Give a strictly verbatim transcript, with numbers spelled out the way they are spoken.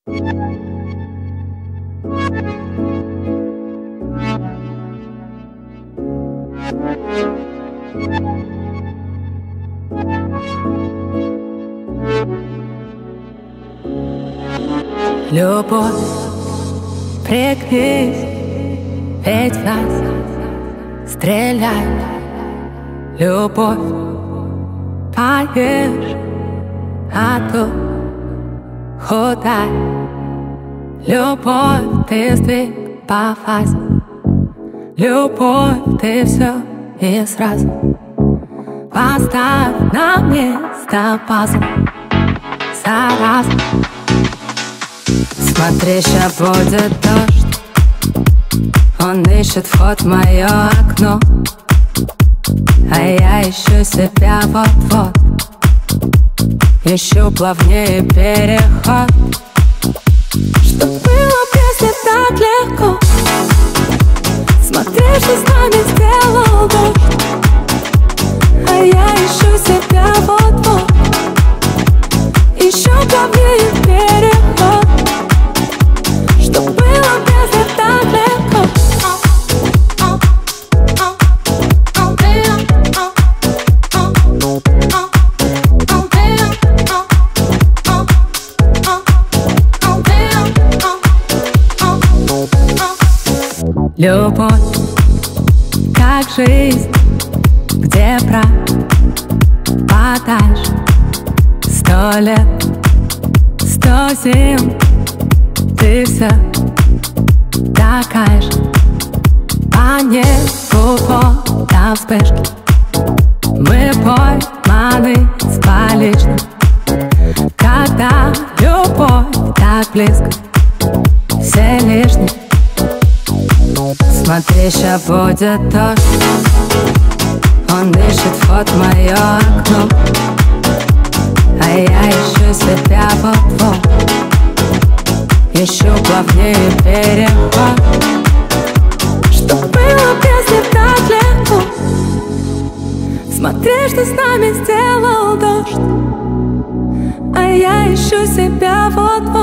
Любовь, пригнись, ведь в нас стреляй. Любовь, поешь, а то худай. Любовь, ты сдвиг по фазе. Любовь, ты все и сразу. Поставь на место пазл за раз. Смотри, ща будет дождь. Он ищет вход в мое окно, а я ищу себя вот-вот. Ищу плавнее переход. Что было, если так легко? Смотри, что с нами сделал дождь, а я ищу себя вот-вот. Ищу плавнее переход. Что было, если так легко? Любовь, как жизнь, где пропадаешь. Сто лет, сто зим, ты все такая же. По небу фото вспышки, мы пойманы с поличным. Когда любовь так близко, все лишние. Смотри, ща будет дождь. Он ищет вход в мое окно, а я ищу себя вот-вот. Ищу плавнее переход. Что было, если так легко? Смотри, что с нами сделал дождь, а я ищу себя вот-вот.